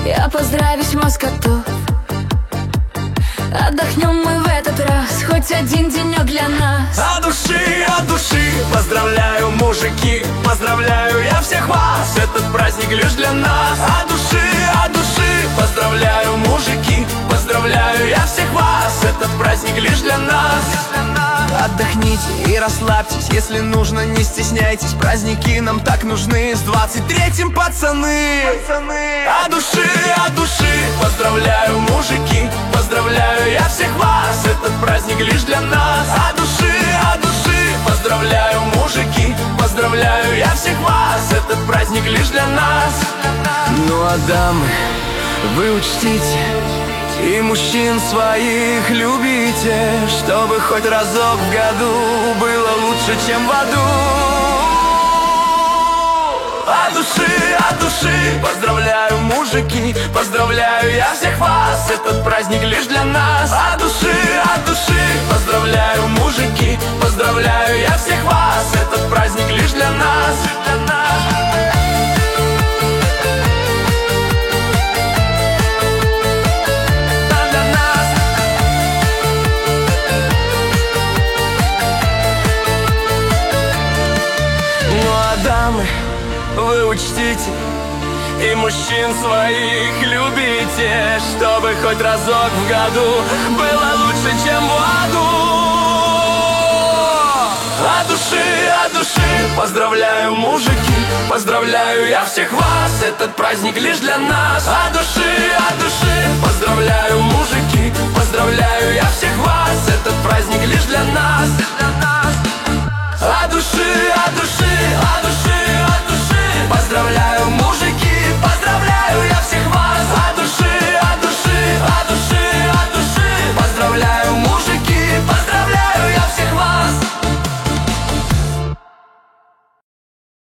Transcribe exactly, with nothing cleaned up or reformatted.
Я поздравить мозг готов. Отдохнем мы в этот раз, хоть один денек для нас. От души, от души поздравляю, мужики, поздравляю я всех вас. Этот праздник лишь для нас. От души, от души поздравляю, мужики, поздравляю я всех вас. Этот праздник лишь для нас. Отдохните и расслабьтесь, если нужно, не стесняйтесь. Праздники нам так нужны, с двадцать третьим, пацаны, пацаны. От души, от души поздравляю, мужики, поздравляю я всех вас. Этот праздник лишь для нас. От души, от души поздравляю, мужики, поздравляю я всех вас. Этот праздник лишь для нас. Ну а дамы, вы учтите, и мужчин своих любите, чтобы хоть разок в году было лучше, чем в аду. От души, от души поздравляю, мужики, поздравляю я всех вас. Этот праздник лишь для нас. От души, от души поздравляю, мужики, поздравляю я всех вас. Этот праздник лишь для нас, для нас. Дамы, вы учтите, и мужчин своих любите, чтобы хоть разок в году было лучше, чем в аду. От души, от души поздравляю, мужики, поздравляю я всех вас. Этот праздник лишь для нас. От души, от души поздравляю, мужики, поздравляю я всех вас. Этот